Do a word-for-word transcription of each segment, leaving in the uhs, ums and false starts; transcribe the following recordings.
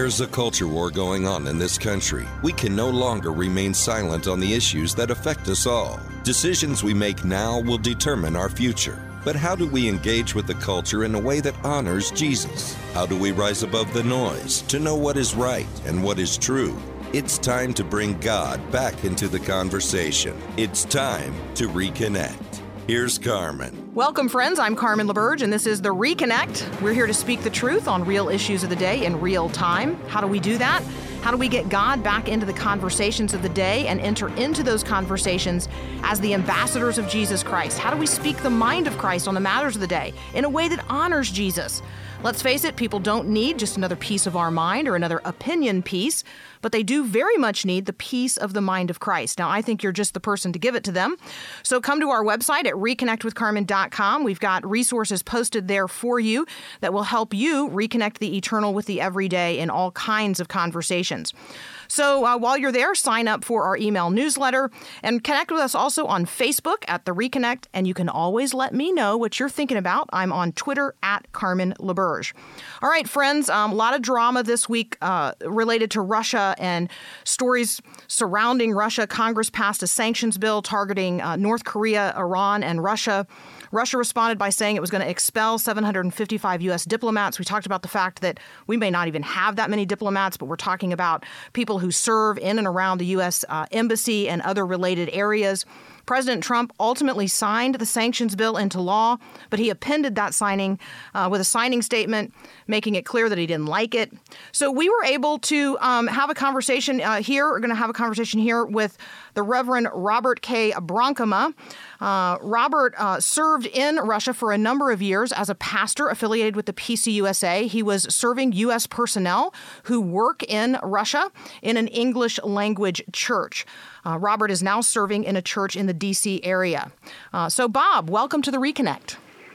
There's a culture war going on in this country. We can no longer remain silent on the issues that affect us all. Decisions we make now will determine our future. But how do we engage with the culture in a way that honors Jesus? How do we rise above the noise to know what is right and what is true? It's time to bring God back into the conversation. It's time to reconnect. Here's Carmen. Welcome, friends. I'm Carmen LaBerge, and this is The Reconnect. We're here to speak the truth on real issues of the day in real time. How do we do that? How do we get God back into the conversations of the day and enter into those conversations as the ambassadors of Jesus Christ? How do we speak the mind of Christ on the matters of the day in a way that honors Jesus? Let's face it, people don't need just another piece of our mind or another opinion piece, but they do very much need the peace of the mind of Christ. Now, I think you're just the person to give it to them. So come to our website at reconnect with carmen dot com. We've got resources posted there for you that will help you reconnect the eternal with the everyday in all kinds of conversations. So uh, while you're there, sign up for our email newsletter and connect with us also on Facebook at The Reconnect. And you can always let me know what you're thinking about. I'm on Twitter at Carmen LaBerge. All right, friends, um, a lot of drama this week uh, related to Russia and stories surrounding Russia. Congress passed a sanctions bill targeting uh, North Korea, Iran, and Russia. Russia responded by saying it was going to expel seven hundred fifty-five U S diplomats. We talked about the fact that we may not even have that many diplomats, but we're talking about people who serve in and around the U S uh, embassy and other related areas. President Trump ultimately signed the sanctions bill into law, but he appended that signing uh, with a signing statement, making it clear that he didn't like it. So we were able to um, have a conversation uh, here. We're going to have a conversation here with the Reverend Robert K. Bronkema. Uh, Robert uh, served in Russia for a number of years as a pastor affiliated with the P C U S A. He was serving U S personnel who work in Russia in an English language church. Uh, Robert is now serving in a church in the D C area. Uh, so, Bob, welcome to The Reconnect.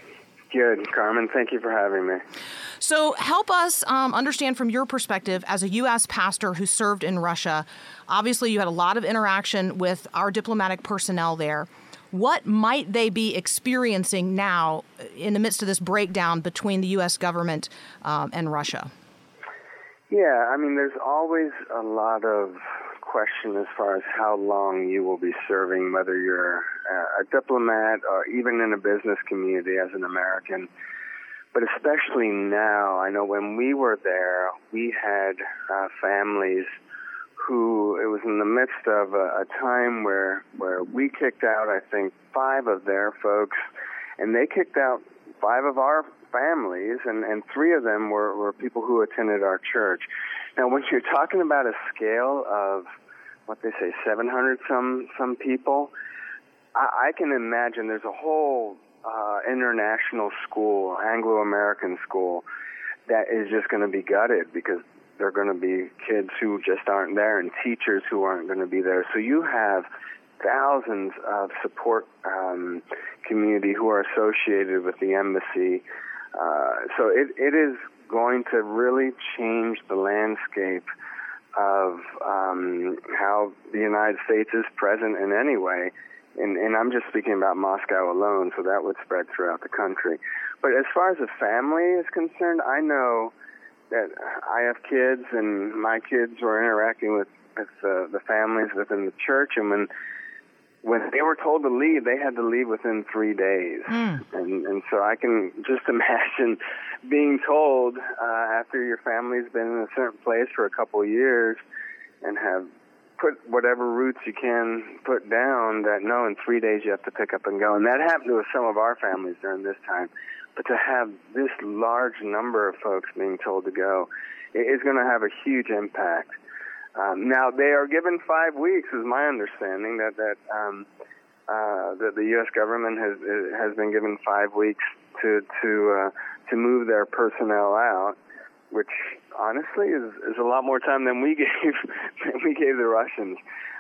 Good, Carmen. Thank you for having me. So help us um, understand from your perspective as a U S pastor who served in Russia. Obviously, you had a lot of interaction with our diplomatic personnel there. What might they be experiencing now in the midst of this breakdown between the U S government um, and Russia? Yeah, I mean, there's always a lot of question as far as how long you will be serving, whether you're a diplomat or even in a business community as an American. But especially now, I know when we were there, we had uh, families who, it was in the midst of a, a time where, where we kicked out, I think, five of their folks, and they kicked out five of our families, and, and three of them were, were people who attended our church. Now, when you're talking about a scale of, what they say, seven hundred some some people, I, I can imagine there's a whole uh, international school, Anglo-American school, that is just going to be gutted because there are going to be kids who just aren't there and teachers who aren't going to be there. So you have thousands of support um, community who are associated with the embassy. Uh, so it, it is going to really change the landscape of um, how the United States is present in any way. And, and I'm just speaking about Moscow alone, so that would spread throughout the country. But as far as the family is concerned, I know that I have kids, and my kids were interacting with, with uh, the families within the church, and when when they were told to leave, they had to leave within three days. Mm. And, and so I can just imagine being told uh, after your family's been in a certain place for a couple of years and have put whatever roots you can put down, that no, in three days you have to pick up and go. And that happened to some of our families during this time. But to have this large number of folks being told to go, it is going to have a huge impact. Um, now, they are given five weeks, is my understanding, that that um, uh, that the U S government has has been given five weeks to to uh, to move their personnel out, which honestly is, is a lot more time than we gave than we gave the Russians.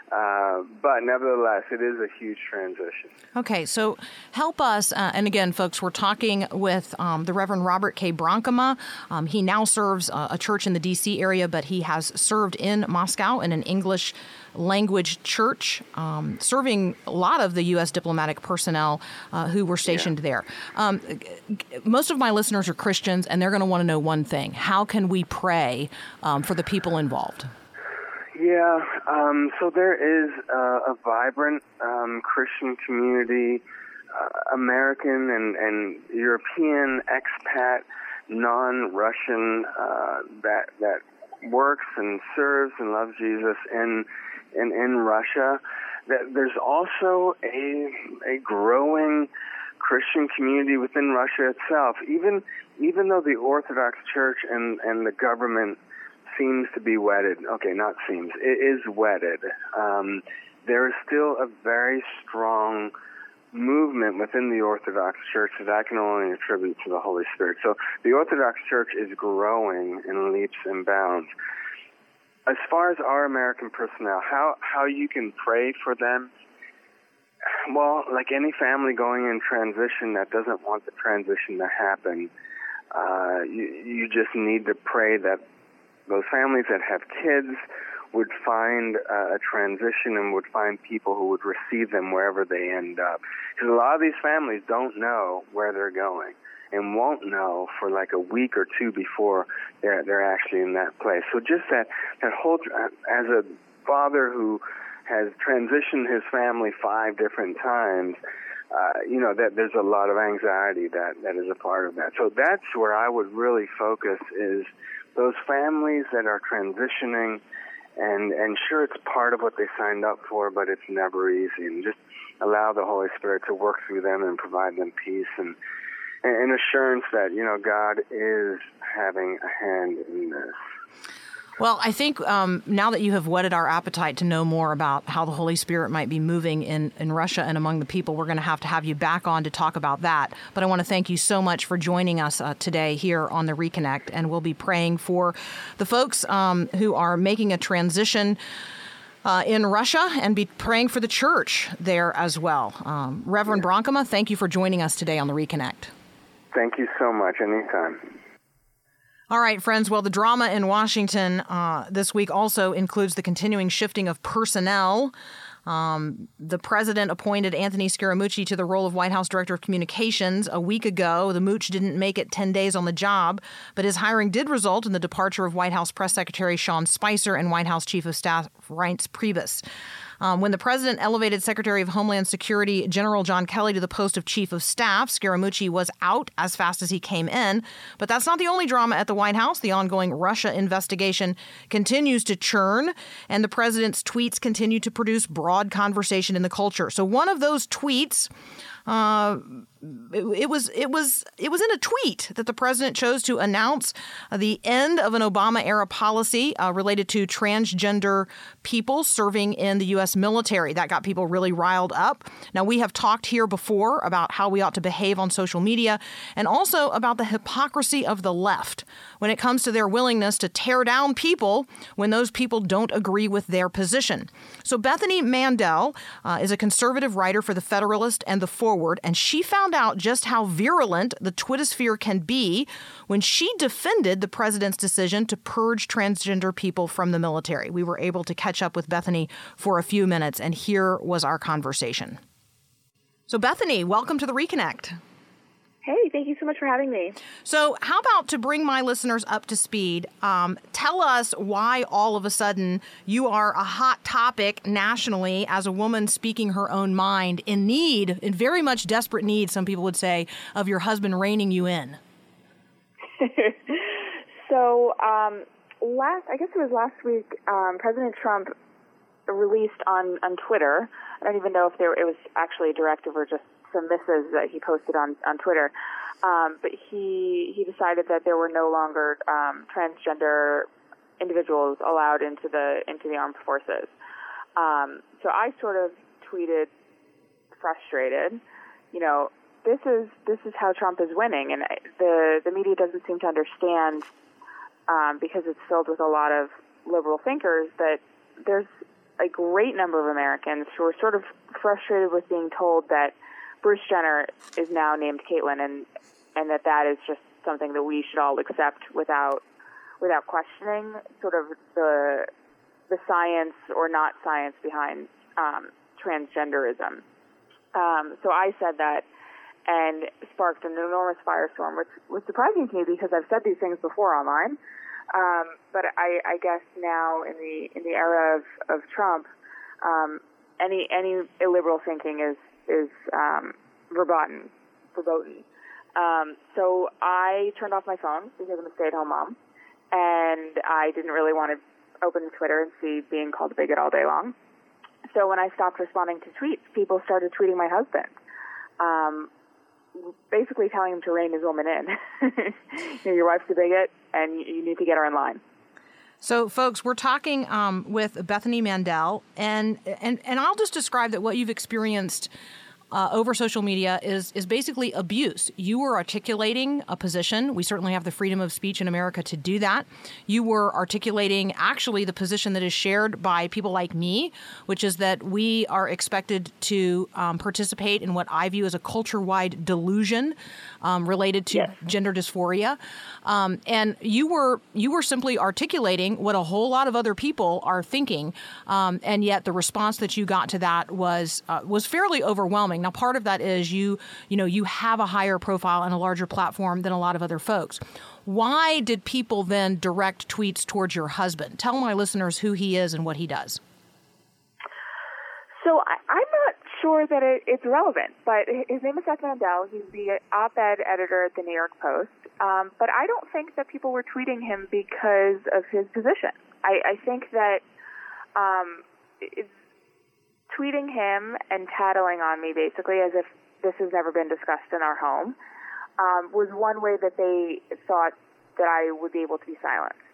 Uh, but nevertheless, it is a huge transition. Okay, so help us, uh, and again, folks, we're talking with um, the Reverend Robert K. Bronkema. Um, he now serves uh, a church in the D C area, but he has served in Moscow in an English language church, um, serving a lot of the U S diplomatic personnel uh, who were stationed yeah. there. Um, most of my listeners are Christians, and they're going to want to know one thing. How can we pray um, for the people involved? Yeah, um, so there is uh, a vibrant um, Christian community, uh, American and, and European, expat, non-Russian, uh, that that works and serves and loves Jesus in in, in Russia. That there's also a a growing Christian community within Russia itself. Even even though the Orthodox Church and, and the government seems to be wedded. Okay, not seems. It is wedded. Um, there is still a very strong movement within the Orthodox Church that I can only attribute to the Holy Spirit. So the Orthodox Church is growing in leaps and bounds. As far as our American personnel, how, how you can pray for them, well, like any family going in transition that doesn't want the transition to happen, uh, you, you just need to pray that those families that have kids would find uh, a transition and would find people who would receive them wherever they end up. Because a lot of these families don't know where they're going and won't know for like a week or two before they're they're actually in that place. So just that, that whole, as a father who has transitioned his family five different times, uh, you know, that there's a lot of anxiety that, that is a part of that. So that's where I would really focus is those families that are transitioning, and, and sure, it's part of what they signed up for, but it's never easy. And just allow the Holy Spirit to work through them and provide them peace and, and assurance that, you know, God is having a hand in this. Well, I think um, now that you have whetted our appetite to know more about how the Holy Spirit might be moving in, in Russia and among the people, we're going to have to have you back on to talk about that. But I want to thank you so much for joining us uh, today here on the Reconnect, and we'll be praying for the folks um, who are making a transition uh, in Russia, and be praying for the church there as well. Um, Reverend yeah. Bronkema, thank you for joining us today on the Reconnect. Thank you so much. Anytime. All right, friends. Well, the drama in Washington uh, this week also includes the continuing shifting of personnel. Um, the president appointed Anthony Scaramucci to the role of White House Director of Communications a week ago. The mooch didn't make it ten days on the job, but his hiring did result in the departure of White House Press Secretary Sean Spicer and White House Chief of Staff Reince Priebus. Um, when the president elevated Secretary of Homeland Security General John Kelly to the post of Chief of Staff, Scaramucci was out as fast as he came in. But that's not the only drama at the White House. The ongoing Russia investigation continues to churn, and the president's tweets continue to produce broad conversation in the culture. So one of those tweets, uh, it, it was it was it was in a tweet that the president chose to announce uh, the end of an Obama-era policy uh, related to transgender people serving in the U S military. That got people really riled up. Now, we have talked here before about how we ought to behave on social media, and also about the hypocrisy of the left when it comes to their willingness to tear down people when those people don't agree with their position. So Bethany Mandel uh, is a conservative writer for The Federalist and The Forward, and she found out just how virulent the Twittersphere can be when she defended the president's decision to purge transgender people from the military. We were able to catch up with Bethany for a few minutes, and here was our conversation. So Bethany, welcome to the Reconnect. Hey, thank you so much for having me. So how about, to bring my listeners up to speed, um, tell us why all of a sudden you are a hot topic nationally as a woman speaking her own mind, in need, in very much desperate need, some people would say, of your husband reining you in. so um, last, I guess it was last week, um, President Trump released on, on Twitter, I don't even know if there, it was actually a directive or just some missives that he posted on, on Twitter. Um, but he he decided that there were no longer um, transgender individuals allowed into the into the armed forces. Um, so I sort of tweeted, frustrated, you know, this is this is how Trump is winning, and the the media doesn't seem to understand, um, because it's filled with a lot of liberal thinkers, that there's a great number of Americans who are sort of frustrated with being told that Bruce Jenner is now named Caitlyn, and and that that is just something that we should all accept without without questioning sort of the the science or not science behind um, transgenderism. Um, so I said that, and sparked an enormous firestorm, which was surprising to me because I've said these things before online. Um, but I, I guess now in the in the era of, of Trump, um, any any illiberal thinking is is um, verboten, verboten. Um, so I turned off my phone because I'm a stay-at-home mom, and I didn't really want to open Twitter and see being called a bigot all day long. So when I stopped responding to tweets, people started tweeting my husband, um, basically telling him to rein his woman in. You know, your wife's a bigot, and you need to get her in line. So, folks, we're talking um, with Bethany Mandel, and, and and I'll just describe that what you've experienced Uh, over social media is is basically abuse. You were articulating a position. We certainly have the freedom of speech in America to do that. You were articulating actually the position that is shared by people like me, which is that we are expected to um, participate in what I view as a culture-wide delusion um, related to yes. gender dysphoria. Um, and you were you were simply articulating what a whole lot of other people are thinking, um, and yet the response that you got to that was uh, was fairly overwhelming. Now, part of that is you, you know, you have a higher profile and a larger platform than a lot of other folks. Why did people then direct tweets towards your husband? Tell my listeners who he is and what he does. So I, I'm not sure that it, it's relevant, but his name is Seth Mandel. He's the op-ed editor at the New York Post. Um, but I don't think that people were tweeting him because of his position. I, I think that um, it's tweeting him and tattling on me basically as if this has never been discussed in our home um, was one way that they thought that I would be able to be silenced.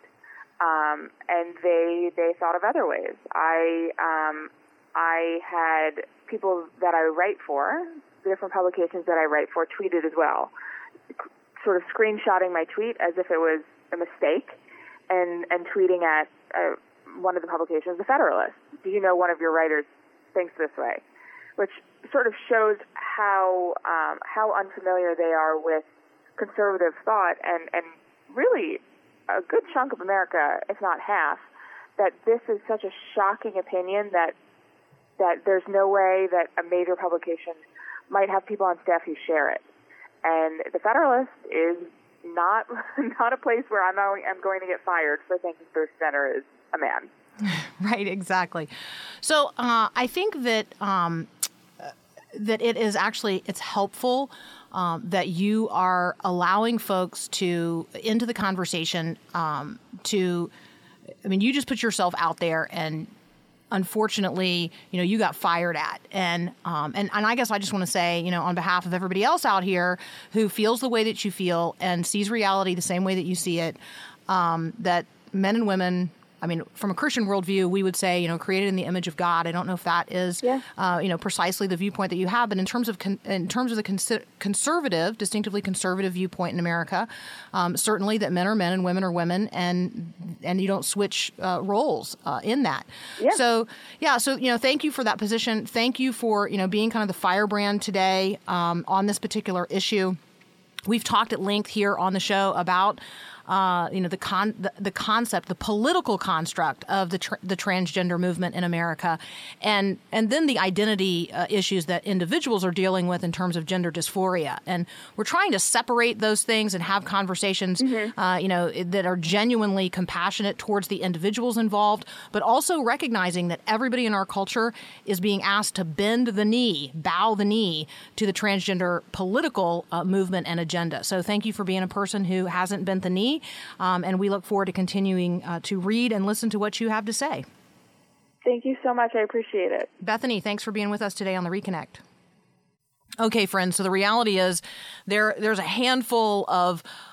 Um, and they they thought of other ways. I um, I had people that I write for, the different publications that I write for, tweeted as well, sort of screenshotting my tweet as if it was a mistake and, and tweeting at uh, one of the publications, The Federalist. Do you know one of your writers thinks this way, which sort of shows how um, how unfamiliar they are with conservative thought, and, and really a good chunk of America, if not half, that this is such a shocking opinion that that there's no way that a major publication might have people on staff who share it. And The Federalist is not not a place where I'm going, I'm going to get fired for thinking Bruce Jenner is a man. Right, exactly. So uh, I think that um, that it is actually it's helpful um, that you are allowing folks to into the conversation um, to. I mean, you just put yourself out there, and unfortunately, you know, you got fired at, and um, and and I guess I just want to say, you know, on behalf of everybody else out here who feels the way that you feel and sees reality the same way that you see it, um, that men and women. I mean, from a Christian worldview, we would say, you know, created in the image of God. I don't know if that is, yeah. uh, you know, precisely the viewpoint that you have. But in terms of con- in terms of the cons- conservative, distinctively conservative viewpoint in America, um, certainly that men are men and women are women, and and you don't switch uh, roles uh, in that. Yeah. So, yeah. So, you know, thank you for that position. Thank you for, you know, being kind of the firebrand today um, on this particular issue. We've talked at length here on the show about Uh, you know, the con the, the concept, the political construct of the tr- the transgender movement in America, and and then the identity uh, issues that individuals are dealing with in terms of gender dysphoria. And we're trying to separate those things and have conversations, mm-hmm. uh, you know, that are genuinely compassionate towards the individuals involved, but also recognizing that everybody in our culture is being asked to bend the knee, bow the knee to the transgender political uh, movement and agenda. So thank you for being a person who hasn't bent the knee. Um, and we look forward to continuing uh, to read and listen to what you have to say. Thank you so much. I appreciate it. Bethany, thanks for being with us today on The Reconnect. Okay, friends, so the reality is there there's a handful of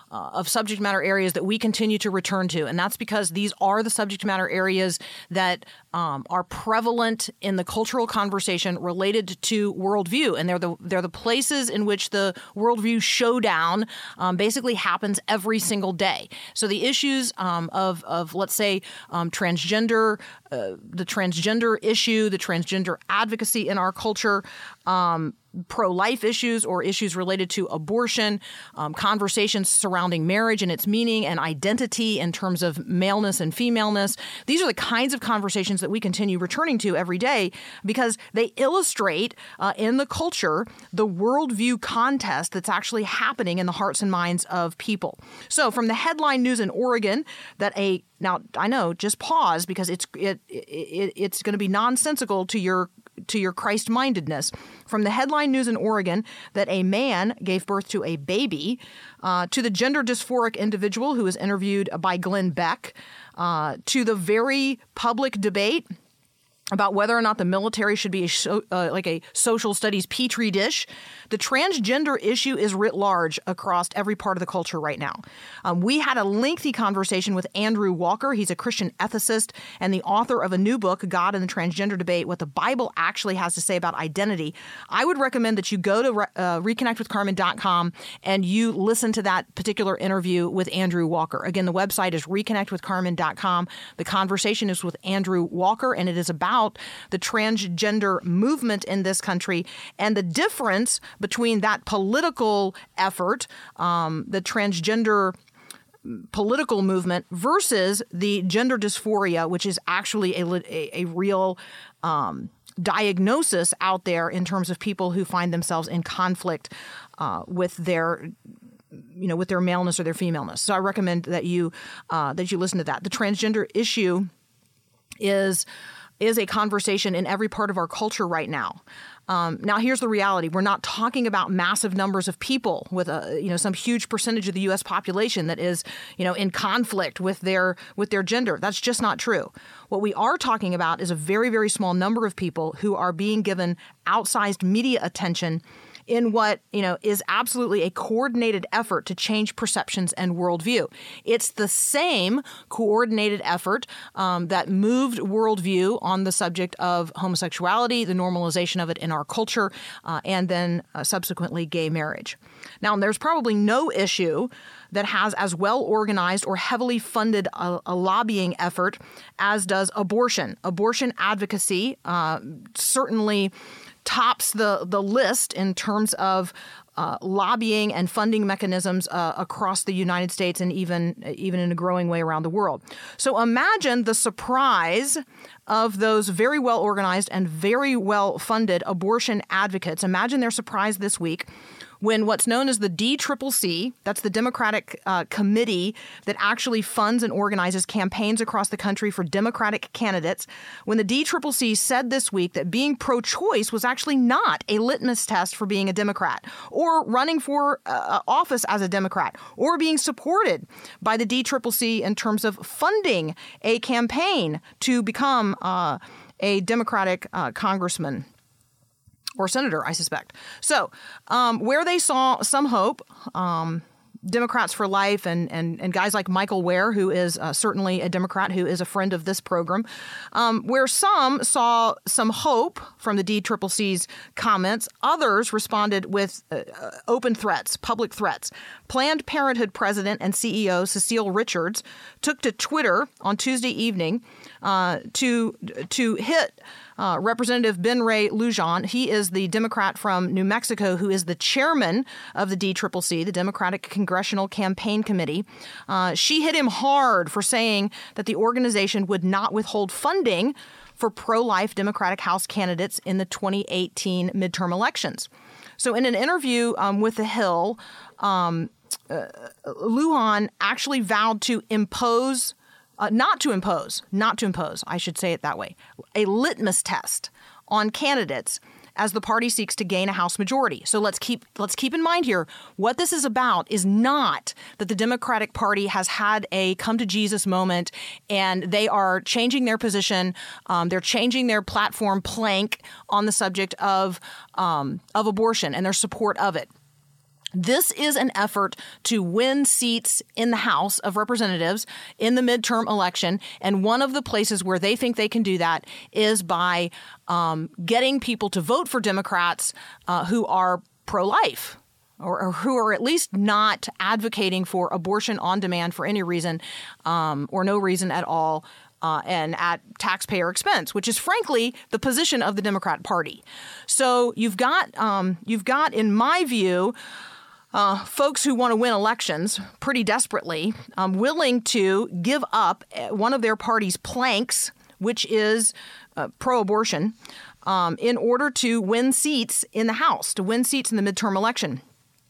uh, of subject matter areas that we continue to return to. And that's because these are the subject matter areas that um, are prevalent in the cultural conversation related to worldview. And they're the, they're the places in which the worldview showdown um, basically happens every single day. So the issues um, of, of, let's say, um, transgender, uh, the transgender issue, the transgender advocacy in our culture, um, pro-life issues or issues related to abortion, um, conversations surrounding marriage and its meaning and identity in terms of maleness and femaleness. These are the kinds of conversations that we continue returning to every day because they illustrate uh, in the culture the worldview contest that's actually happening in the hearts and minds of people. So from the headline news in Oregon that a now I know just pause because it's it, it it's going to be nonsensical to your to your Christ-mindedness. From the headline news in Oregon that a man gave birth to a baby, uh, to the gender dysphoric individual who was interviewed by Glenn Beck, uh, to the very public debate about whether or not the military should be a so, uh, like a social studies petri dish. The transgender issue is writ large across every part of the culture right now. Um, we had a lengthy conversation with Andrew Walker. He's a Christian ethicist and the author of a new book, God and the Transgender Debate, What the Bible Actually Has to Say About Identity. I would recommend that you go to uh, reconnect with carmen dot com and you listen to that particular interview with Andrew Walker. Again, the website is reconnect with carmen dot com. The conversation is with Andrew Walker, and it is about the transgender movement in this country and the difference between that political effort, um, the transgender political movement, versus the gender dysphoria, which is actually a, a, a real um, diagnosis out there in terms of people who find themselves in conflict uh, with their you know, with their maleness or their femaleness. So I recommend that you uh, that you listen to that. The transgender issue is is a conversation in every part of our culture right now. Um, now, here's the reality. We're not talking about massive numbers of people with a, you know, some huge percentage of the U S population that is, you know, in conflict with their with their gender. That's just not true. What we are talking about is a very, very small number of people who are being given outsized media attention in what, you know, is absolutely a coordinated effort to change perceptions and worldview. It's the same coordinated effort um, that moved worldview on the subject of homosexuality, the normalization of it in our culture, uh, and then uh, subsequently gay marriage. Now, there's probably no issue that has as well organized or heavily funded a, a lobbying effort as does abortion. Abortion advocacy uh, certainly tops the, the list in terms of uh, lobbying and funding mechanisms uh, across the United States and even, even in a growing way around the world. So imagine the surprise of those very well organized and very well funded abortion advocates. Imagine their surprise this week when what's known as the D C C C, that's the Democratic uh, committee that actually funds and organizes campaigns across the country for Democratic candidates, when the D C C C said this week that being pro-choice was actually not a litmus test for being a Democrat or running for uh, office as a Democrat or being supported by the D C C C in terms of funding a campaign to become uh, a Democratic uh, congressman or senator, I suspect. So um, where they saw some hope, um, Democrats for Life and, and, and guys like Michael Ware, who is uh, certainly a Democrat who is a friend of this program, um, where some saw some hope from the D C C C's comments, others responded with uh, open threats, public threats. Planned Parenthood president and C E O Cecile Richards took to Twitter on Tuesday evening uh, to to hit Uh, Representative Ben Ray Lujan. He is the Democrat from New Mexico who is the chairman of the D C C C, the Democratic Congressional Campaign Committee. Uh, she hit him hard for saying that the organization would not withhold funding for pro-life Democratic House candidates in the twenty eighteen midterm elections. So in an interview um, with The Hill, um, uh, Lujan actually vowed to impose Uh, not to impose, not to impose, I should say it that way, a litmus test on candidates as the party seeks to gain a House majority. So let's keep let's keep in mind here, what this is about is not that the Democratic Party has had a come-to-Jesus moment and they are changing their position, um, they're changing their platform plank on the subject of um, of abortion and their support of it. This is an effort to win seats in the House of Representatives in the midterm election. And one of the places where they think they can do that is by um, getting people to vote for Democrats uh, who are pro-life. Or, or who are at least not advocating for abortion on demand for any reason um, or no reason at all, uh, and at taxpayer expense, which is frankly the position of the Democrat Party. So you've got um, you've got, in my view, uh, folks who want to win elections pretty desperately, um, willing to give up one of their party's planks, which is uh, pro-abortion, um, in order to win seats in the House, to win seats in the midterm election.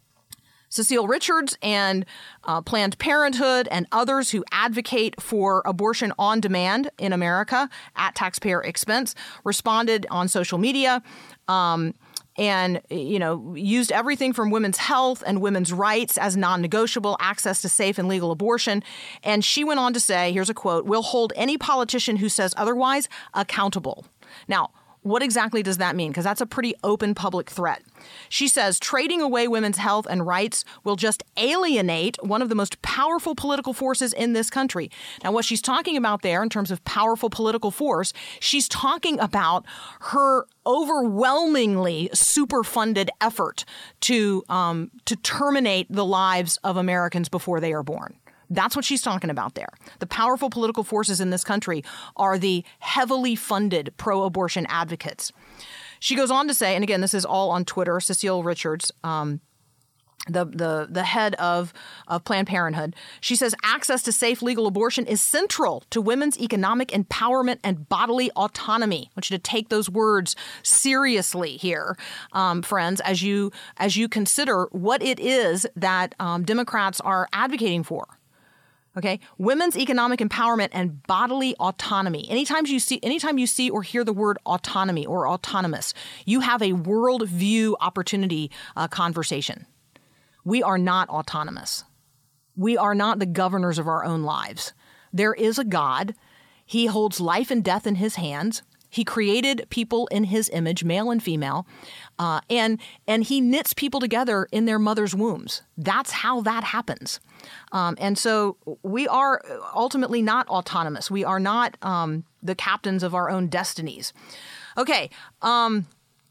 Cecile Richards and uh, Planned Parenthood and others who advocate for abortion on demand in America at taxpayer expense responded on social media um, and, you know, used everything from women's health and women's rights as non-negotiable, access to safe and legal abortion. And she went on to say, here's a quote, "We'll hold any politician who says otherwise accountable." Now, what exactly does that mean? Because that's a pretty open public threat. She says trading away women's health and rights will just alienate one of the most powerful political forces in this country. Now, what she's talking about there in terms of powerful political force, she's talking about her overwhelmingly superfunded effort to um, to terminate the lives of Americans before they are born. That's what she's talking about there. The powerful political forces in this country are the heavily funded pro-abortion advocates. She goes on to say, and again, this is all on Twitter, Cecile Richards, um, the, the, the head of, of Planned Parenthood. She says access to safe legal abortion is central to women's economic empowerment and bodily autonomy. I want you to take those words seriously here, um, friends, as you, as you consider what it is that um, Democrats are advocating for. Okay, women's economic empowerment and bodily autonomy. Anytime you see, anytime you see or hear the word autonomy or autonomous, you have a worldview opportunity uh, conversation. We are not autonomous. We are not the governors of our own lives. There is a God. He holds life and death in his hands. He created people in his image, male and female, uh, and and he knits people together in their mother's wombs. That's how that happens. Um, and so we are ultimately not autonomous. We are not um, the captains of our own destinies. Okay. Um,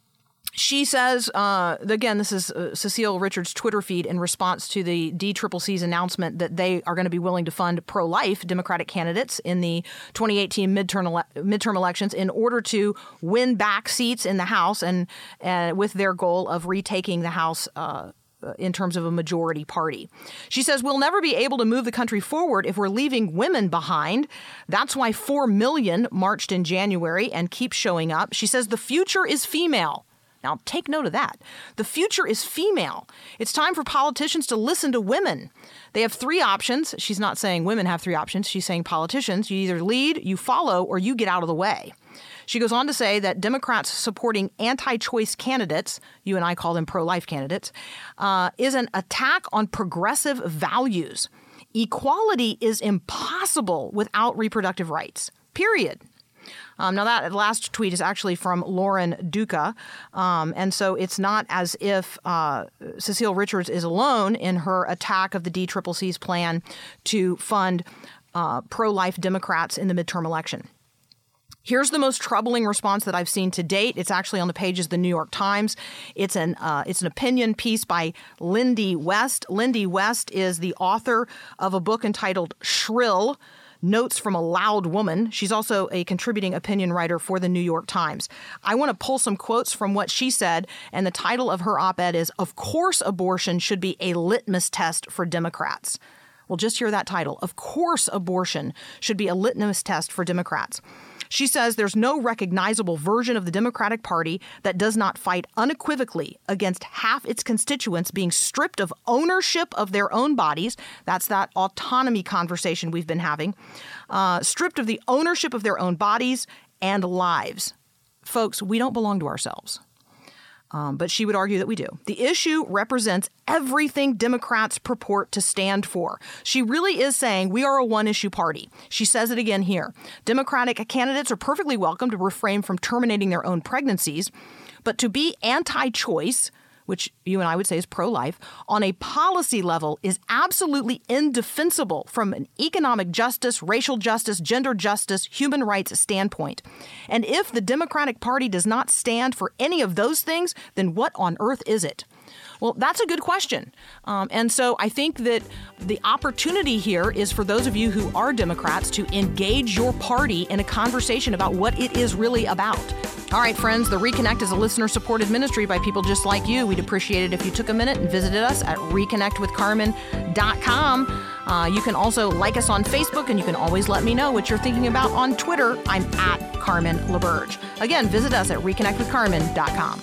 She says, uh, again, this is uh, Cecile Richards' Twitter feed in response to the D C C C's announcement that they are going to be willing to fund pro-life Democratic candidates in the twenty eighteen midterm, ele- midterm elections in order to win back seats in the House and uh, with their goal of retaking the House uh, in terms of a majority party. She says, we'll never be able to move the country forward if we're leaving women behind. That's why four million marched in January and keep showing up. She says the future is female. Now, take note of that. The future is female. It's time for politicians to listen to women. They have three options. She's not saying women have three options. She's saying politicians, you either lead, you follow, or you get out of the way. She goes on to say that Democrats supporting anti-choice candidates, you and I call them pro-life candidates, uh, is an attack on progressive values. Equality is impossible without reproductive rights, period. Um, now, that last tweet is actually from Lauren Duca, um, and so it's not as if uh, Cecile Richards is alone in her attack of the D C C C's plan to fund uh, pro-life Democrats in the midterm election. Here's the most troubling response that I've seen to date. It's actually on the pages of the New York Times. It's an uh, it's an opinion piece by Lindy West. Lindy West is the author of a book entitled Shrill: Notes from a Loud Woman. She's also a contributing opinion writer for the New York Times. I want to pull some quotes from what she said, and the title of her op-ed is, "Of Course Abortion Should Be a Litmus Test for Democrats." Well, just hear that title. Of course abortion should be a litmus test for Democrats. She says there's no recognizable version of the Democratic Party that does not fight unequivocally against half its constituents being stripped of ownership of their own bodies. That's that autonomy conversation we've been having. Uh, stripped of the ownership of their own bodies and lives. Folks, we don't belong to ourselves. Um, but she would argue that we do. The issue represents everything Democrats purport to stand for. She really is saying we are a one-issue party. She says it again here. Democratic candidates are perfectly welcome to refrain from terminating their own pregnancies, but to be anti-choice which you and I would say is pro-life, on a policy level is absolutely indefensible from an economic justice, racial justice, gender justice, human rights standpoint. And if the Democratic Party does not stand for any of those things, then what on earth is it? Well, that's a good question. Um, and so I think that the opportunity here is for those of you who are Democrats to engage your party in a conversation about what it is really about. All right, friends, The Reconnect is a listener-supported ministry by people just like you. We'd appreciate it if you took a minute and visited us at reconnect with carmen dot com. Uh, you can also like us on Facebook, and you can always let me know what you're thinking about on Twitter. I'm at Carmen LaBerge. Again, visit us at reconnect with carmen dot com.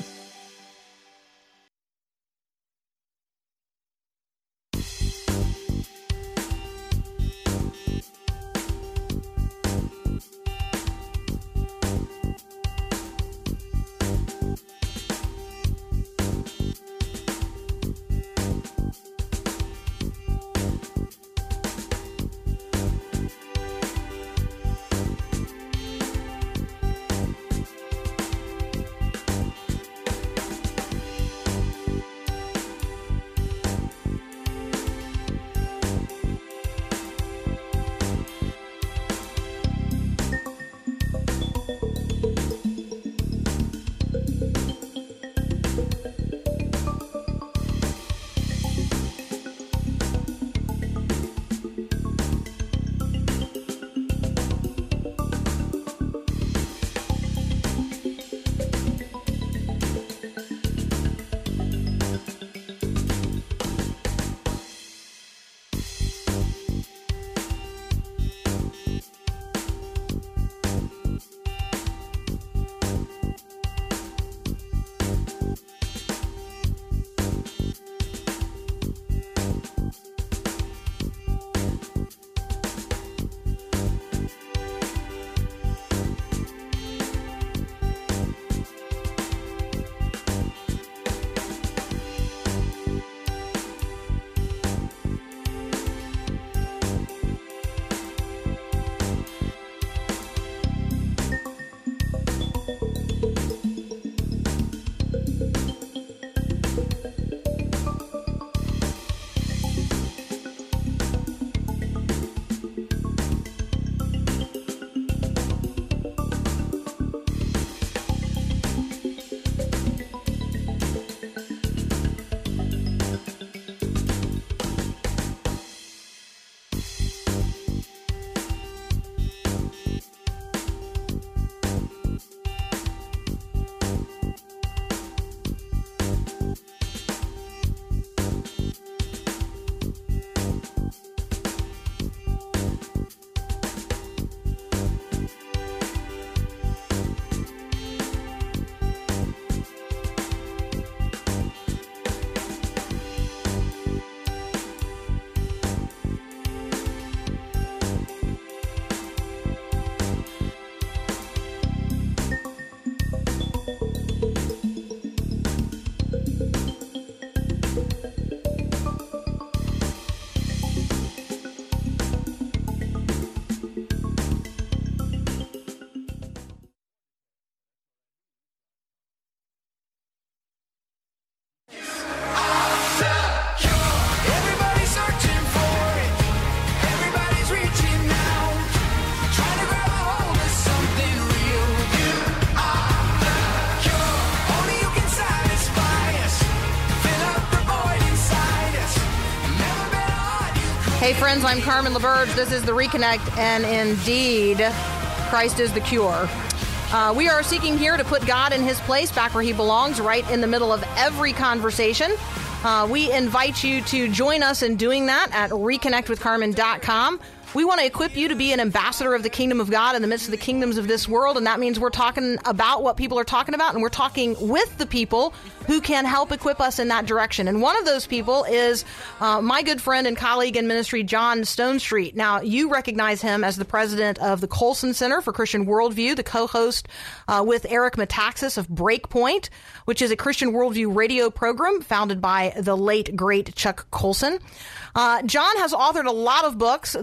Hey, friends, I'm Carmen LaBerge. This is The Reconnect, and indeed, Christ is the cure. Uh, we are seeking here to put God in his place, back where he belongs, right in the middle of every conversation. Uh, we invite you to join us in doing that at reconnect with carmen dot com. We want to equip you to be an ambassador of the kingdom of God in the midst of the kingdoms of this world, and that means we're talking about what people are talking about, and we're talking with the people who can help equip us in that direction. And one of those people is uh, my good friend and colleague in ministry, John Stonestreet. Now, you recognize him as the president of the Colson Center for Christian Worldview, the co-host uh, with Eric Metaxas of Breakpoint, which is a Christian Worldview radio program founded by the late, great Chuck Colson. Uh, John has authored a lot of books. The latest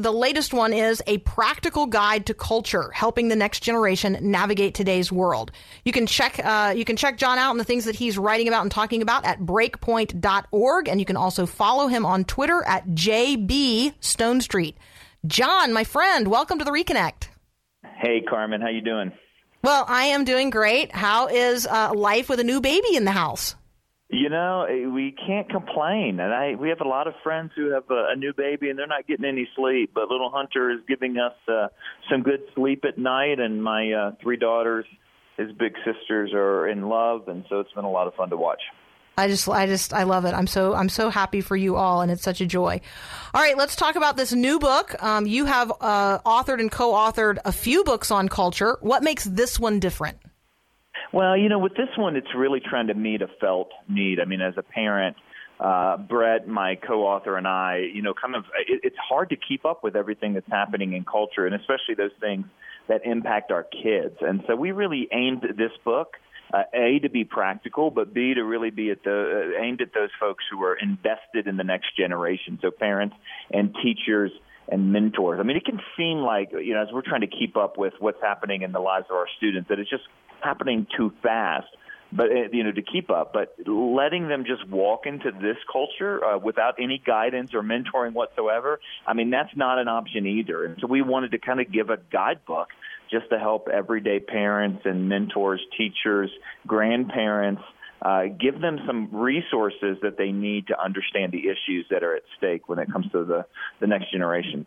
latest one is A Practical Guide to Culture, Helping the Next Generation Navigate Today's World. You can check uh, you can check John out and the things that he's writing about and talking about at breakpoint dot org, and you can also follow him on Twitter at J B Stone Street. John, my friend, welcome to the Reconnect. Hey, Carmen, how you doing? Well, I am doing great. How is uh, life with a new baby in the house? You know, we can't complain. And I we have a lot of friends who have a, a new baby, and they're not getting any sleep. But little Hunter is giving us uh, some good sleep at night, and my uh, three daughters, his big sisters, are in love, and so it's been a lot of fun to watch. I just, I just, I love it. I'm so, I'm so happy for you all, and it's such a joy. All right, let's talk about this new book. Um, you have uh, authored and co-authored a few books on culture. What makes this one different? Well, you know, with this one, it's really trying to meet a felt need. I mean, as a parent, uh, Brett, my co-author, and I, you know, kind of, it, it's hard to keep up with everything that's happening in culture, and especially those things that impact our kids. And so we really aimed this book Uh, A, to be practical, but B, to really be at the uh, aimed at those folks who are invested in the next generation, so parents and teachers and mentors. I mean, it can seem like, you know, as we're trying to keep up with what's happening in the lives of our students, that it's just happening too fast, but, uh, you know, to keep up. But letting them just walk into this culture uh, without any guidance or mentoring whatsoever, I mean, that's not an option either. And so we wanted to kind of give a guidebook just to help everyday parents and mentors, teachers, grandparents, uh, give them some resources that they need to understand the issues that are at stake when it comes to the, the next generation.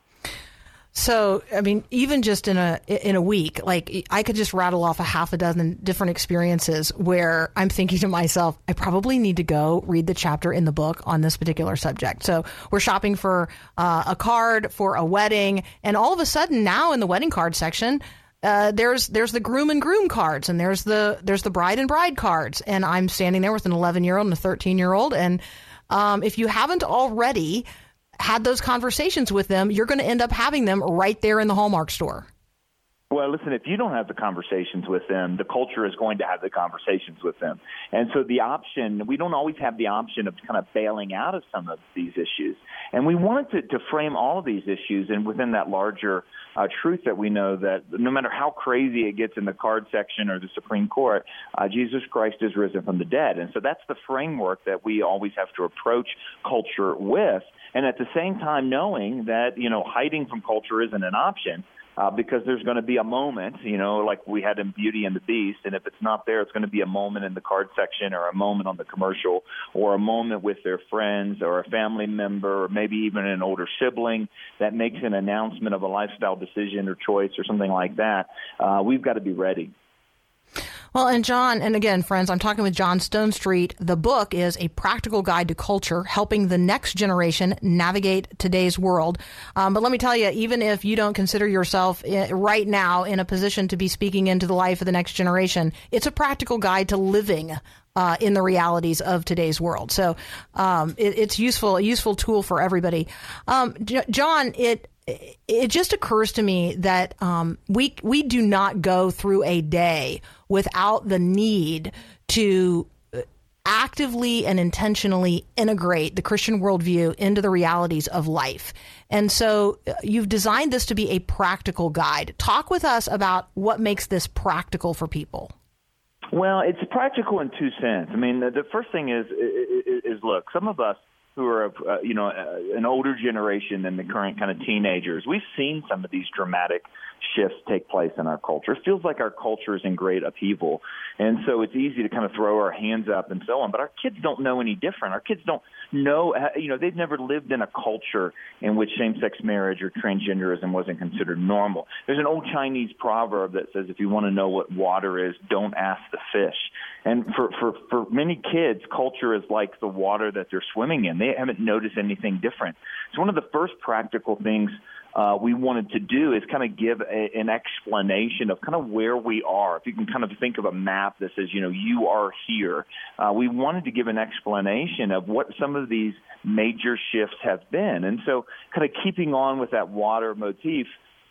So, I mean, even just in a in a week, like I could just rattle off a half a dozen different experiences where I'm thinking to myself, I probably need to go read the chapter in the book on this particular subject. So we're shopping for uh, a card for a wedding, and all of a sudden now in the wedding card section, uh, there's there's the groom and groom cards, and there's the there's the bride and bride cards, and I'm standing there with an eleven year old and a thirteen year old, and um, if you haven't already had those conversations with them, you're going to end up having them right there in the Hallmark store. Well, listen, if you don't have the conversations with them, the culture is going to have the conversations with them. And so the option, we don't always have the option of kind of bailing out of some of these issues. And we wanted to, to frame all of these issues and within that larger uh, truth that we know that no matter how crazy it gets in the card section or the Supreme Court, uh, Jesus Christ is risen from the dead. And so that's the framework that we always have to approach culture with. And at the same time, knowing that, you know, hiding from culture isn't an option uh, because there's going to be a moment, you know, like we had in Beauty and the Beast. And if it's not there, it's going to be a moment in the card section or a moment on the commercial or a moment with their friends or a family member or maybe even an older sibling that makes an announcement of a lifestyle decision or choice or something like that. Uh, we've got to be ready. Well, and John, and again, friends, I'm talking with John Stone Street. The book is A Practical Guide to Culture, Helping the Next Generation Navigate Today's World. Um, but let me tell you, even if you don't consider yourself right now in a position to be speaking into the life of the next generation, it's a practical guide to living uh, in the realities of today's world. So um, it, it's useful, a useful tool for everybody. Um, J- John, it It just occurs to me that um, we we do not go through a day without the need to actively and intentionally integrate the Christian worldview into the realities of life. And so you've designed this to be a practical guide. Talk with us about what makes this practical for people. Well, it's practical in two senses. I mean, the, the first thing is, is, is, look, some of us who are, uh, you know, uh, an older generation than the current kind of teenagers, we've seen some of these dramatic shifts take place in our culture. It feels like our culture is in great upheaval. And so it's easy to kind of throw our hands up and so on. But our kids don't know any different. Our kids don't know, you know, they've never lived in a culture in which same-sex marriage or transgenderism wasn't considered normal. There's an old Chinese proverb that says, if you want to know what water is, don't ask the fish. And for, for, for many kids, culture is like the water that they're swimming in. They haven't noticed anything different. So one of the first practical things Uh, we wanted to do is kind of give a, an explanation of kind of where we are. If you can kind of think of a map that says, you know, you are here. Uh, we wanted to give an explanation of what some of these major shifts have been. And so kind of keeping on with that water motif,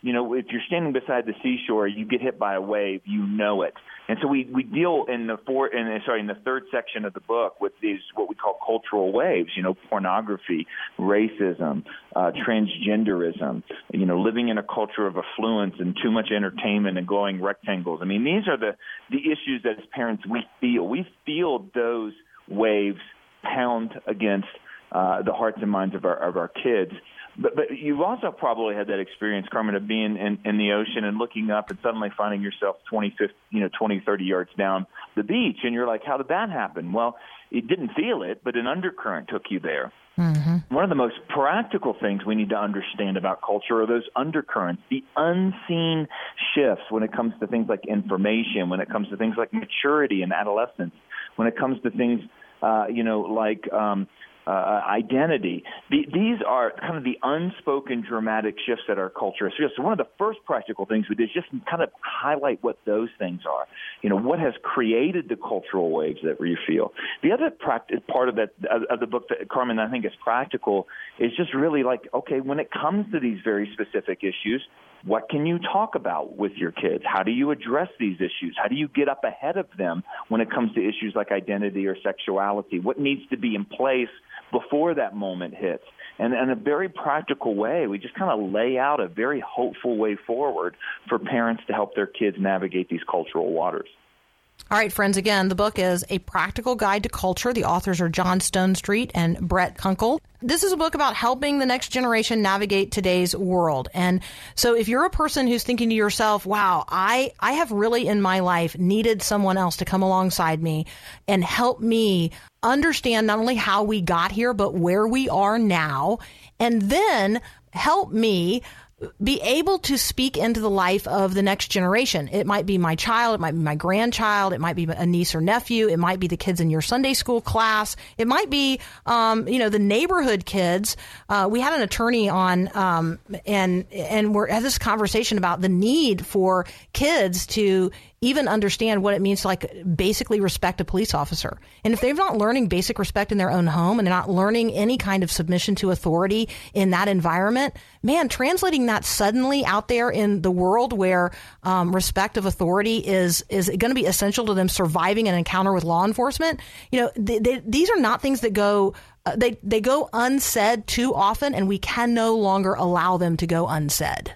you know, if you're standing beside the seashore, you get hit by a wave, you know it. And so we, we deal in the four, in, sorry, in the third section of the book with these what we call cultural waves. You know, pornography, racism, uh, transgenderism. You know, living in a culture of affluence and too much entertainment and glowing rectangles. I mean, these are the the issues that as parents we feel. We feel those waves pound against uh, the hearts and minds of our of our kids. But, but you've also probably had that experience, Carmen, of being in, in the ocean and looking up and suddenly finding yourself twenty, fifty, you know, twenty, thirty yards down the beach. And you're like, how did that happen? Well, you didn't feel it, but an undercurrent took you there. Mm-hmm. One of the most practical things we need to understand about culture are those undercurrents, the unseen shifts when it comes to things like information, when it comes to things like maturity and adolescence, when it comes to things, uh, you know, like um, uh, identity. The, these are kind of the unspoken dramatic shifts that our culture is. So one of the first practical things we did is just kind of highlight what those things are. You know, what has created the cultural waves that we feel. The other practice, part of that of the book that, Carmen, I think is practical is just really like, okay, when it comes to these very specific issues, what can you talk about with your kids? How do you address these issues? How do you get up ahead of them when it comes to issues like identity or sexuality? What needs to be in place before that moment hits? And in a very practical way, we just kind of lay out a very hopeful way forward for parents to help their kids navigate these cultural waters. All right, friends, again, the book is A Practical Guide to Culture. The authors are John Stonestreet and Brett Kunkle. This is a book about helping the next generation navigate today's world. And so if you're a person who's thinking to yourself, wow, I, I have really in my life needed someone else to come alongside me and help me understand not only how we got here, but where we are now, and then help me be able to speak into the life of the next generation. It might be my child, it might be my grandchild, it might be a niece or nephew, it might be the kids in your Sunday school class, it might be, um, you know, the neighborhood kids. Uh, we had an attorney on, um, and and we had this conversation about the need for kids to even understand what it means to like basically respect a police officer. And if they're not learning basic respect in their own home and they're not learning any kind of submission to authority in that environment, man, translating that suddenly out there in the world where um, respect of authority is is going to be essential to them surviving an encounter with law enforcement. You know, they, they, these are not things that go uh, they they go unsaid too often, and we can no longer allow them to go unsaid.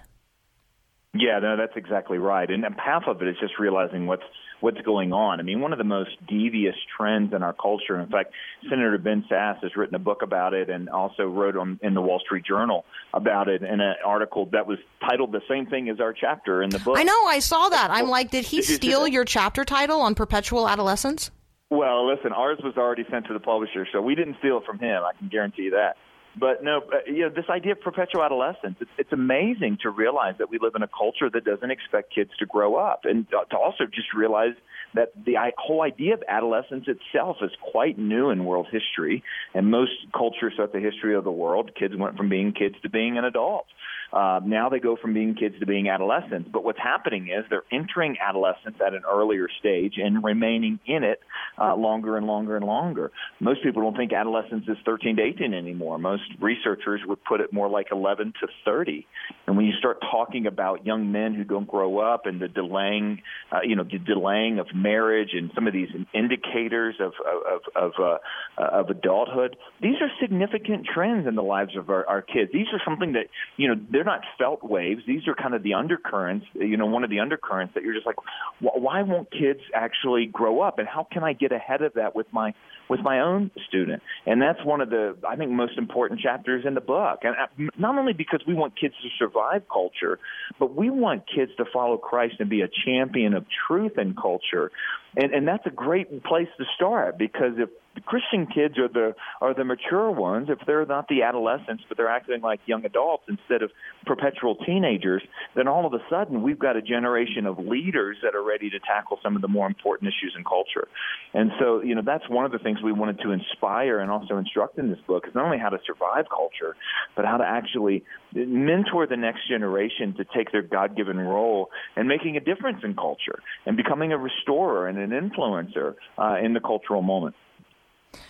Yeah, no, that's exactly right. And half of it is just realizing what's what's going on. I mean, one of the most devious trends in our culture, in fact, Senator Ben Sasse has written a book about it and also wrote on, in the Wall Street Journal about it in an article that was titled the same thing as our chapter in the book. I know, I saw that. I'm like, did he steal your chapter title on perpetual adolescence? Well, listen, ours was already sent to the publisher, so we didn't steal it from him. I can guarantee you that. But no, uh, you know, this idea of perpetual adolescence, it's, it's amazing to realize that we live in a culture that doesn't expect kids to grow up, and to also just realize that the whole idea of adolescence itself is quite new in world history. And most cultures throughout the history of the world, kids went from being kids to being an adult. Uh, now they go from being kids to being adolescents. But what's happening is they're entering adolescence at an earlier stage and remaining in it uh, longer and longer and longer. Most people don't think adolescence is thirteen to eighteen anymore. Most researchers would put it more like eleven to thirty. And when you start talking about young men who don't grow up and the delaying, uh, you know, the delaying of marriage and some of these indicators of of of, uh, of adulthood, these are significant trends in the lives of our, our kids. These are something that, you know, they're not felt waves. These are kind of the undercurrents, you know, one of the undercurrents that you're just like, why won't kids actually grow up? And how can I get ahead of that with my with my own student? And that's one of the, I think, most important chapters in the book. And not only because we want kids to survive culture, but we want kids to follow Christ and be a champion of truth in culture. And, and that's a great place to start, because if the Christian kids are the are the mature ones, if they're not the adolescents, but they're acting like young adults instead of perpetual teenagers, then all of a sudden we've got a generation of leaders that are ready to tackle some of the more important issues in culture. And so, you know, that's one of the things we wanted to inspire and also instruct in this book, is not only how to survive culture, but how to actually mentor the next generation to take their God-given role and making a difference in culture and becoming a restorer and an influencer uh, in the cultural moment.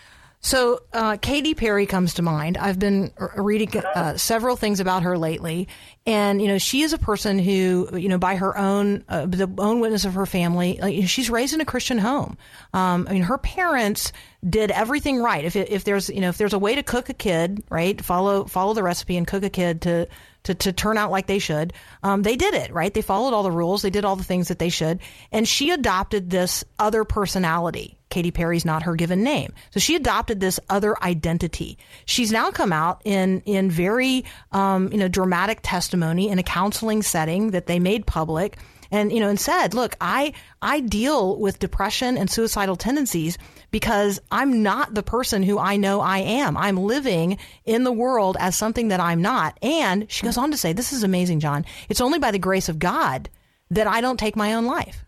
So uh, Katy Perry comes to mind. I've been reading uh, several things about her lately, and you know she is a person who, you know, by her own uh, the own witness of her family, like, she's raised in a Christian home. Um, I mean, her parents did everything right. If it, if there's you know if there's a way to cook a kid, right, follow follow the recipe and cook a kid to to, to turn out like they should, um, they did it, right? They followed all the rules. They did all the things that they should, and she adopted this other personality. Katy Perry's not her given name. So she adopted this other identity. She's now come out in, in very, um, you know, dramatic testimony in a counseling setting that they made public and, you know, and said, look, I, I deal with depression and suicidal tendencies because I'm not the person who I know I am. I'm living in the world as something that I'm not. And she goes on to say, this is amazing, John. It's only by the grace of God that I don't take my own life.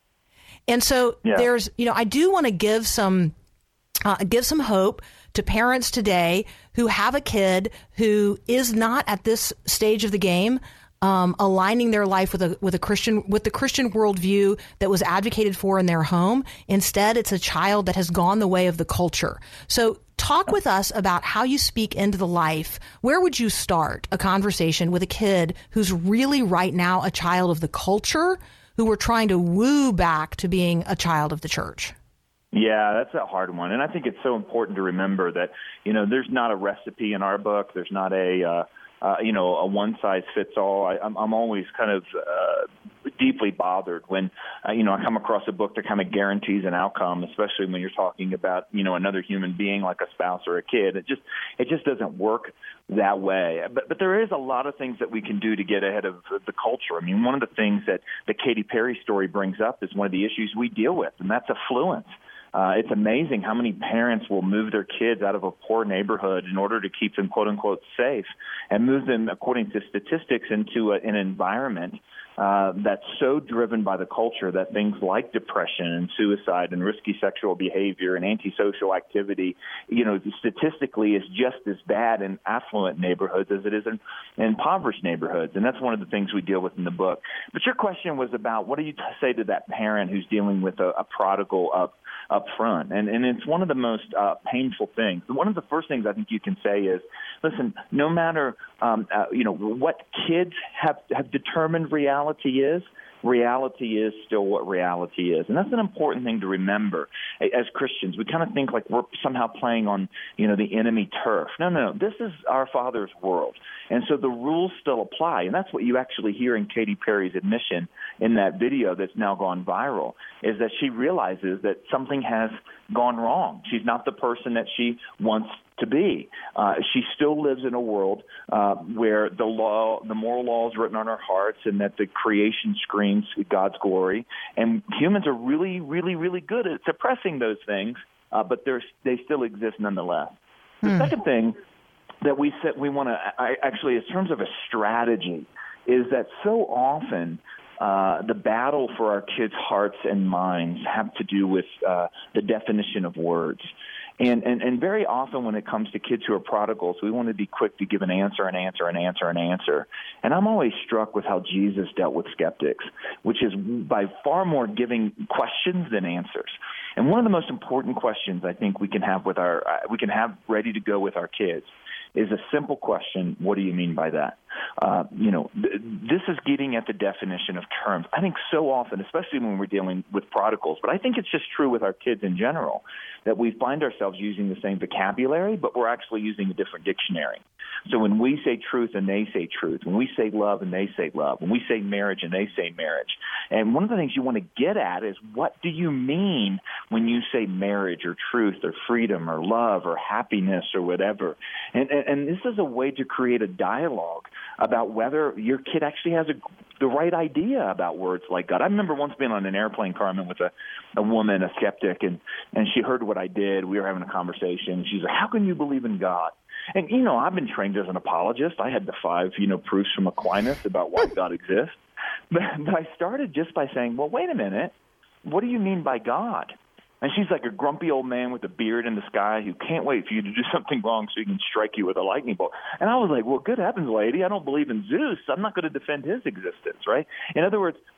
And so yeah. there's, you know, I do want to give some, uh, give some hope to parents today who have a kid who is not at this stage of the game, um, aligning their life with a with a Christian with the Christian worldview that was advocated for in their home. Instead, it's a child that has gone the way of the culture. So talk with us about how you speak into the life. Where would you start a conversation with a kid who's really right now a child of the culture, who we're trying to woo back to being a child of the church? Yeah, that's a hard one. And I think it's so important to remember that, you know, there's not a recipe in our book. There's not a, uh, uh, you know, a one-size-fits-all. I, I'm, I'm always kind of uh, deeply bothered when, uh, you know, I come across a book that kind of guarantees an outcome, especially when you're talking about, you know, another human being like a spouse or a kid. It just it just doesn't work that way. But but there is a lot of things that we can do to get ahead of the culture. I mean, one of the things that the Katy Perry story brings up is one of the issues we deal with, and that's affluence. Uh, it's amazing how many parents will move their kids out of a poor neighborhood in order to keep them, quote unquote, safe, and move them, according to statistics, into a, an environment uh, that's so driven by the culture that things like depression and suicide and risky sexual behavior and antisocial activity, you know, statistically is just as bad in affluent neighborhoods as it is in, in impoverished neighborhoods. And that's one of the things we deal with in the book. But your question was about what do you say to that parent who's dealing with a, a prodigal up up front. And, and it's one of the most uh, painful things. One of the first things I think you can say is, listen, no matter, um, uh, you know, what kids have, have determined reality is, reality is still what reality is. And that's an important thing to remember. As Christians, we kind of think like we're somehow playing on, you know, the enemy turf. No, no, no. This is our Father's world. And so the rules still apply. And that's what you actually hear in Katy Perry's admission in that video that's now gone viral, is that she realizes that something has gone wrong. She's not the person that she wants to be. Uh, she still lives in a world uh, where the law, the moral law is written on our hearts, and that the creation screams God's glory. And humans are really, really, really good at suppressing those things, uh, but they're, they still exist nonetheless. The hmm. second thing that we said we want to actually, in terms of a strategy, is that so often uh, the battle for our kids' hearts and minds have to do with uh, the definition of words. And, and and very often when it comes to kids who are prodigals, we want to be quick to give an answer, an answer, an answer, an answer. And I'm always struck with how Jesus dealt with skeptics, which is by far more giving questions than answers. And one of the most important questions I think we can have with our uh, we can have ready to go with our kids is a simple question: what do you mean by that? Uh, you know, th- this is getting at the definition of terms. I think so often, especially when we're dealing with prodigals, but I think it's just true with our kids in general, that we find ourselves using the same vocabulary, but we're actually using a different dictionary. So when we say truth and they say truth, when we say love and they say love, when we say marriage and they say marriage, and one of the things you want to get at is, what do you mean when you say marriage or truth or freedom or love or happiness or whatever? And, and, and this is a way to create a dialogue about whether your kid actually has a, the right idea about words like God. I remember once being on an airplane, Carmen, with a, a woman, a skeptic, and, and she heard what I did. We were having a conversation. She's like, how can you believe in God? And, you know, I've been trained as an apologist. I had the five, you know, proofs from Aquinas about why God exists. But, but I started just by saying, well, wait a minute. What do you mean by God? And she's like a grumpy old man with a beard in the sky who can't wait for you to do something wrong so he can strike you with a lightning bolt. And I was like, well, good heavens, lady, I don't believe in Zeus. I'm not going to defend his existence, right? In other words,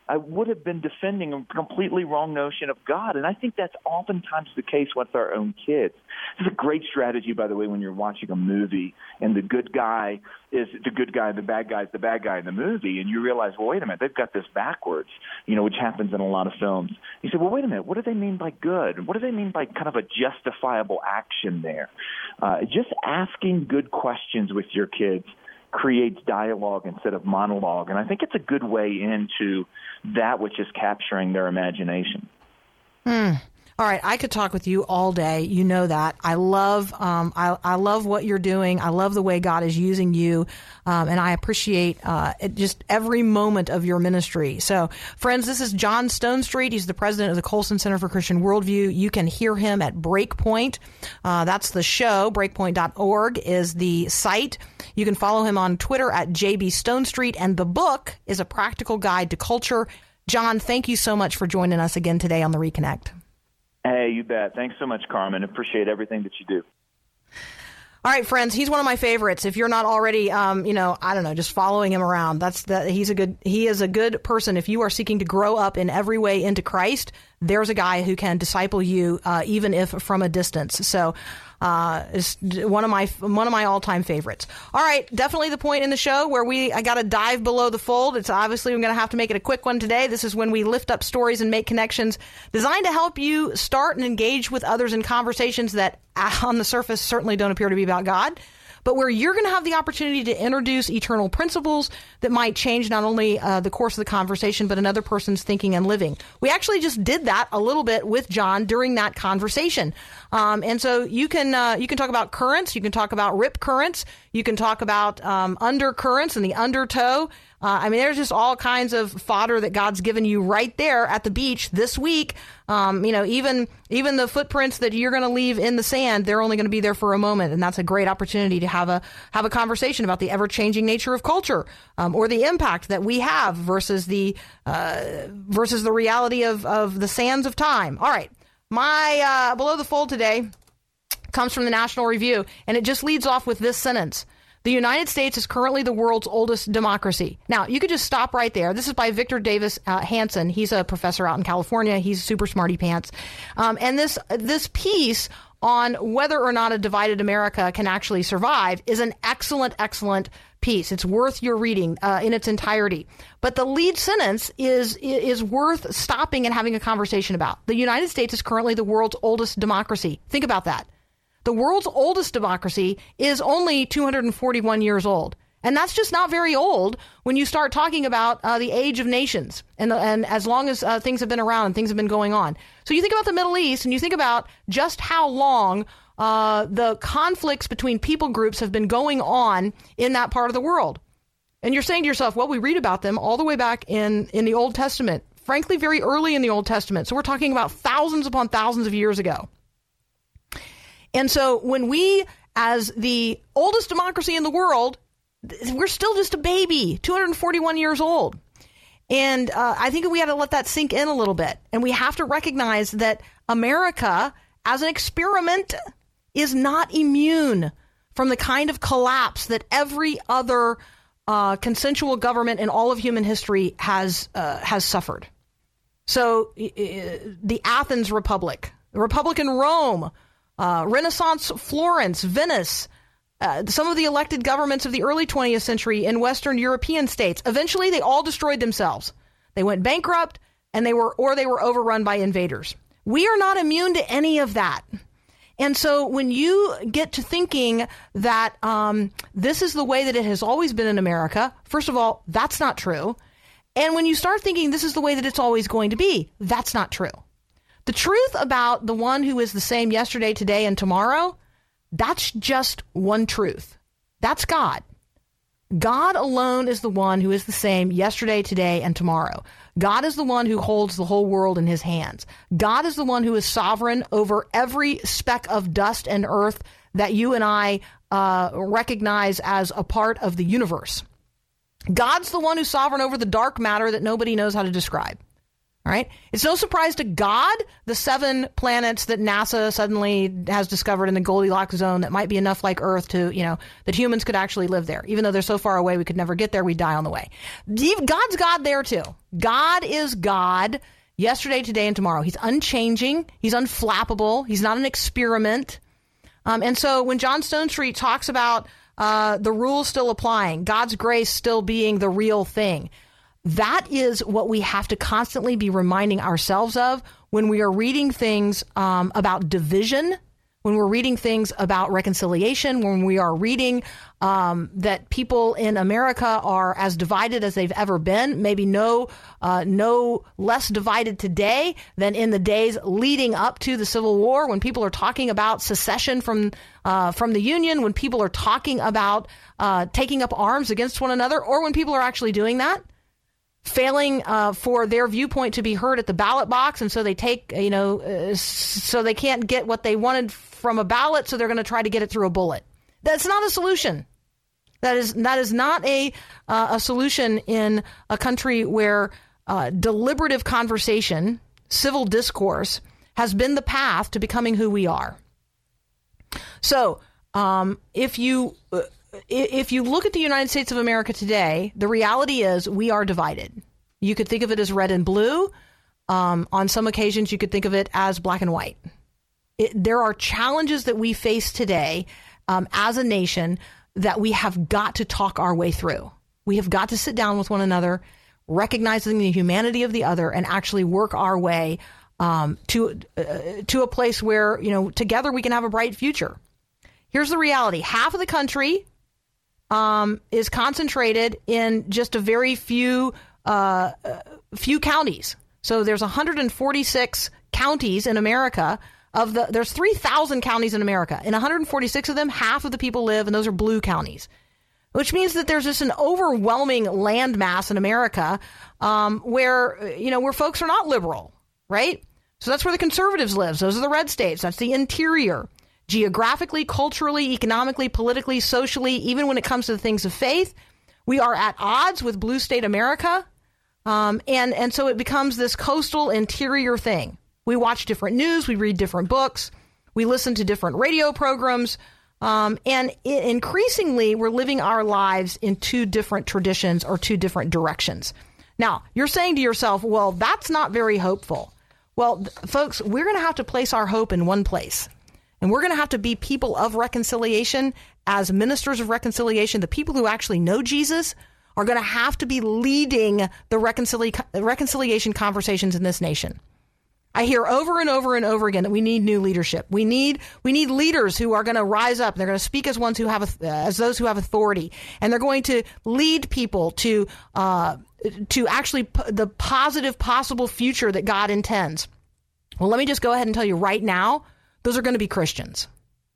I would have been defending a completely wrong notion of God. And I think that's oftentimes the case with our own kids. This is a great strategy, by the way, when you're watching a movie and the good guy is the good guy, the bad guy is the bad guy in the movie, and you realize, well, wait a minute, they've got this backwards, you know, which happens in a lot of films. You say, well, wait a minute, what do they mean by good? What do they mean by kind of a justifiable action there? Uh, just asking good questions with your kids creates dialogue instead of monologue. And I think it's a good way into that which is capturing their imagination. Hmm. All right, I could talk with you all day. You know that. I love, um, I, I love what you're doing. I love the way God is using you, um, and I appreciate uh, it, just every moment of your ministry. So, friends, this is John Stonestreet. He's the president of the Colson Center for Christian Worldview. You can hear him at Breakpoint. Uh, that's the show. Breakpoint dot org is the site. You can follow him on Twitter at J B Stonestreet, and the book is A Practical Guide to Culture. John, thank you so much for joining us again today on the Reconnect. Hey, you bet. Thanks so much, Carmen. Appreciate everything that you do. All right, friends, he's one of my favorites. If you're not already, um, you know, I don't know, just following him around, that's the, he's a good, he is a good person. If you are seeking to grow up in every way into Christ, there's a guy who can disciple you, uh, even if from a distance. So, uh, it's one of my, one of my all-time favorites. All right. Definitely the point in the show where we, I got to dive below the fold. It's obviously, I'm going to have to make it a quick one today. This is when we lift up stories and make connections designed to help you start and engage with others in conversations that on the surface certainly don't appear to be about God, but where you're going to have the opportunity to introduce eternal principles that might change not only uh, the course of the conversation, but another person's thinking and living. We actually just did that a little bit with John during that conversation. Um, and so you can uh, you can talk about currents, you can talk about rip currents, you can talk about um, undercurrents and the undertow. Uh, I mean, there's just all kinds of fodder that God's given you right there at the beach this week. Um, you know, even even the footprints that you're going to leave in the sand, they're only going to be there for a moment, and that's a great opportunity to have a have a conversation about the ever-changing nature of culture, um, or the impact that we have versus the uh, versus the reality of of the sands of time. All right, my uh, below the fold today comes from the National Review, and it just leads off with this sentence. The United States is currently the world's oldest democracy. Now, you could just stop right there. This is by Victor Davis uh, Hanson. He's a professor out in California. He's super smarty pants. Um, and this this piece on whether or not a divided America can actually survive is an excellent, excellent piece. It's worth your reading uh, in its entirety. But the lead sentence is is worth stopping and having a conversation about. The United States is currently the world's oldest democracy. Think about that. The world's oldest democracy is only two hundred forty-one years old. And that's just not very old when you start talking about uh, the age of nations and, the, and as long as uh, things have been around and things have been going on. So you think about the Middle East and you think about just how long uh, the conflicts between people groups have been going on in that part of the world. And you're saying to yourself, well, we read about them all the way back in, in the Old Testament, frankly, very early in the Old Testament. So we're talking about thousands upon thousands of years ago. And so when we, as the oldest democracy in the world, we're still just a baby, two hundred forty-one years old. And uh, I think we had to let that sink in a little bit. And we have to recognize that America, as an experiment, is not immune from the kind of collapse that every other uh, consensual government in all of human history has uh, has suffered. So uh, the Athens Republic, the Republic in Rome, Uh, Renaissance Florence, Venice, uh, some of the elected governments of the early twentieth century in Western European states. Eventually, they all destroyed themselves. They went bankrupt, and they were, or they were overrun by invaders. We are not immune to any of that. And so, when you get to thinking that um, this is the way that it has always been in America, first of all, that's not true. And when you start thinking this is the way that it's always going to be, that's not true. The truth about the one who is the same yesterday, today, and tomorrow, that's just one truth. That's God. God alone is the one who is the same yesterday, today, and tomorrow. God is the one who holds the whole world in his hands. God is the one who is sovereign over every speck of dust and earth that you and I uh, recognize as a part of the universe. God's the one who's sovereign over the dark matter that nobody knows how to describe. All right. It's no surprise to God the seven planets that NASA suddenly has discovered in the Goldilocks zone that might be enough like Earth to, you know, that humans could actually live there. Even though they're so far away, we could never get there. We'd die on the way. God's God there too. God is God yesterday, today, and tomorrow. He's unchanging. He's unflappable. He's not an experiment. Um, and so when John Stonestreet talks about uh, the rules still applying, God's grace still being the real thing, that is what we have to constantly be reminding ourselves of when we are reading things um, about division, when we're reading things about reconciliation, when we are reading um, that people in America are as divided as they've ever been, maybe no, uh, no less divided today than in the days leading up to the Civil War, when people are talking about secession from uh, from the Union, when people are talking about uh, taking up arms against one another, or when people are actually doing that. Failing uh, for their viewpoint to be heard at the ballot box, and so they take, you know, uh, so they can't get what they wanted from a ballot, so they're going to try to get it through a bullet. That's not a solution. That is that is not a uh, a solution in a country where uh, deliberative conversation, civil discourse, has been the path to becoming who we are. So, um, if you. Uh, If you look at the United States of America today, the reality is we are divided. You could think of it as red and blue. Um, on some occasions, you could think of it as black and white. It, there are challenges that we face today um, as a nation that we have got to talk our way through. We have got to sit down with one another, recognizing the humanity of the other, and actually work our way um, to uh, to a place where, you know, together we can have a bright future. Here's the reality. Half of the country Um, is concentrated in just a very few uh, few counties. So there's one hundred forty-six counties in America. Of the there's three thousand counties in America. In one hundred forty-six of them, half of the people live, and those are blue counties, which means that there's just an overwhelming landmass in America um, where you know where folks are not liberal, right? So that's where the conservatives live. Those are the red states. That's the interior. Geographically, culturally, economically, politically, socially, even when it comes to the things of faith, we are at odds with blue state America. Um, and, and so it becomes this coastal interior thing. We watch different news. We read different books. We listen to different radio programs. Um, and it, increasingly, we're living our lives in two different traditions or two different directions. Now, you're saying to yourself, well, that's not very hopeful. Well, th- folks, we're going to have to place our hope in one place. And we're going to have to be people of reconciliation as ministers of reconciliation. The people who actually know Jesus are going to have to be leading the reconcili- reconciliation conversations in this nation. I hear over and over and over again that we need new leadership. We need we need leaders who are going to rise up. They're going to speak as ones who have uh, as those who have authority, and they're going to lead people to uh, to actually p- the positive possible future that God intends. Well, let me just go ahead and tell you right now. Those are going to be Christians.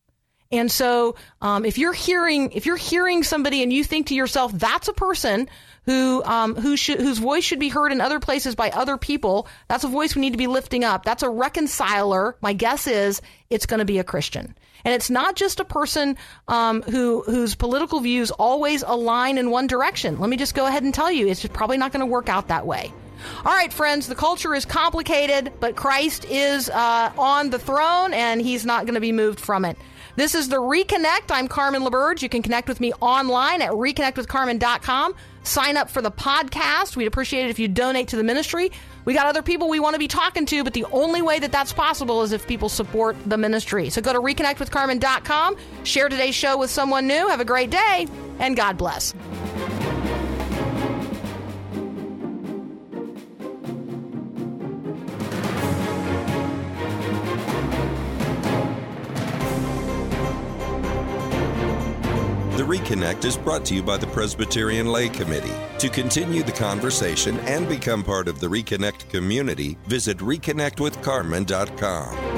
And so um, if you're hearing if you're hearing somebody and you think to yourself, that's a person who um, who should, whose voice should be heard in other places by other people, that's a voice we need to be lifting up. That's a reconciler. My guess is it's going to be a Christian. And it's not just a person um, who whose political views always align in one direction. Let me just go ahead and tell you, it's just probably not going to work out that way. All right, friends, the culture is complicated, but Christ is uh, on the throne, and he's not going to be moved from it. This is The Reconnect. I'm Carmen LaBerge. You can connect with me online at reconnect with carmen dot com. Sign up for the podcast. We'd appreciate it if you donate to the ministry. We got other people we want to be talking to, but the only way that that's possible is if people support the ministry. So go to reconnect with carmen dot com. Share today's show with someone new. Have a great day, and God bless. The Reconnect is brought to you by the Presbyterian Lay Committee. To continue the conversation and become part of the Reconnect community, visit reconnect with carmen dot com.